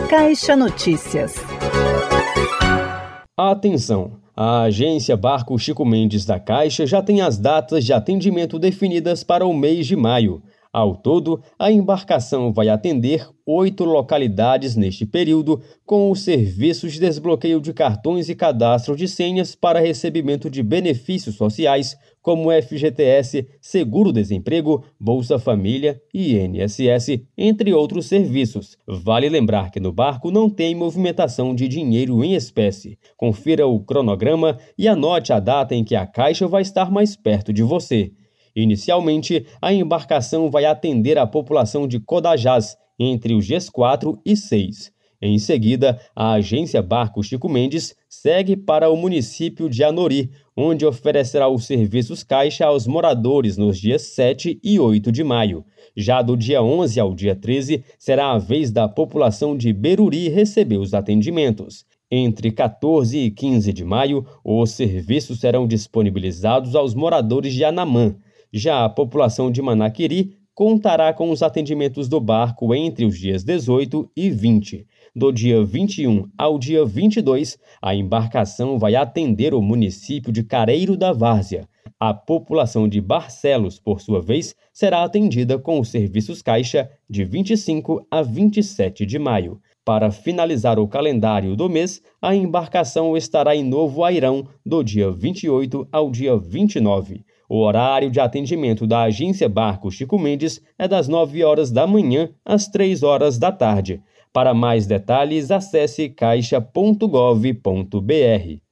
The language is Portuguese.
Caixa Notícias. Atenção! A agência Barco Chico Mendes da Caixa já tem as datas de atendimento definidas para o mês de maio. Ao todo, a embarcação vai atender 8 localidades neste período, com os serviços de desbloqueio de cartões e cadastro de senhas para recebimento de benefícios sociais, como FGTS, Seguro-Desemprego, Bolsa Família e INSS, entre outros serviços. Vale lembrar que no barco não tem movimentação de dinheiro em espécie. Confira o cronograma e anote a data em que a Caixa vai estar mais perto de você. Inicialmente, a embarcação vai atender a população de Codajás, entre os dias 4 e 6. Em seguida, a agência Barco Chico Mendes segue para o município de Anori, onde oferecerá os serviços Caixa aos moradores nos dias 7 e 8 de maio. Já do dia 11 ao dia 13, será a vez da população de Beruri receber os atendimentos. Entre 14 e 15 de maio, os serviços serão disponibilizados aos moradores de Anamã. Já a população de Manaquiri contará com os atendimentos do barco entre os dias 18 e 20. Do dia 21 ao dia 22, a embarcação vai atender o município de Careiro da Várzea. A população de Barcelos, por sua vez, será atendida com os serviços Caixa de 25 a 27 de maio. Para finalizar o calendário do mês, a embarcação estará em Novo Airão, do dia 28 ao dia 29. O horário de atendimento da agência Barco Chico Mendes é das 9 horas da manhã às 3 horas da tarde. Para mais detalhes, acesse caixa.gov.br.